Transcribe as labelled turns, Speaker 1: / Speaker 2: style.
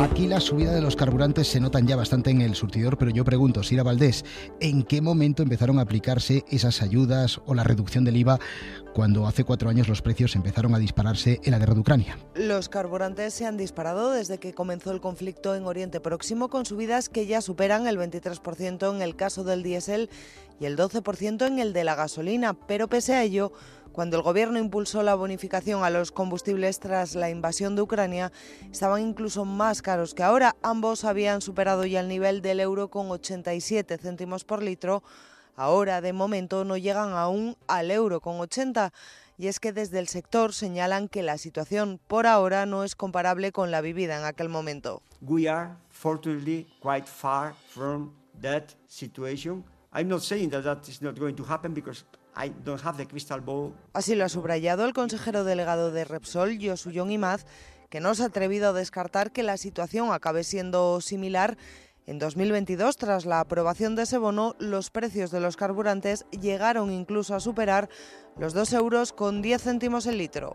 Speaker 1: Aquí la subida de los carburantes se notan ya bastante en el surtidor, pero yo pregunto, Sira Valdés, ¿en qué momento empezaron a aplicarse esas ayudas o la reducción del IVA cuando hace 4 años los precios empezaron a dispararse en la guerra de Ucrania?
Speaker 2: Los carburantes se han disparado desde que comenzó el conflicto en Oriente Próximo, con subidas que ya superan el 23% en el caso del diésel y el 12% en el de la gasolina, pero pese a ello, cuando el gobierno impulsó la bonificación a los combustibles tras la invasión de Ucrania, estaban incluso más caros que ahora. Ambos habían superado ya el nivel del euro con 87 céntimos por litro. Ahora, de momento, no llegan aún al euro con 80. Y es que desde el sector señalan que la situación por ahora no es comparable con la vivida en aquel momento.
Speaker 3: We are fortunately quite far from that situation. I'm not saying that is not going to happen because I don't have the crystal ball.
Speaker 2: Así lo ha subrayado el consejero delegado de Repsol, Josu Jon Imaz, que no se ha atrevido a descartar que la situación acabe siendo similar. En 2022, tras la aprobación de ese bono, los precios de los carburantes llegaron incluso a superar los 2,10 € el litro.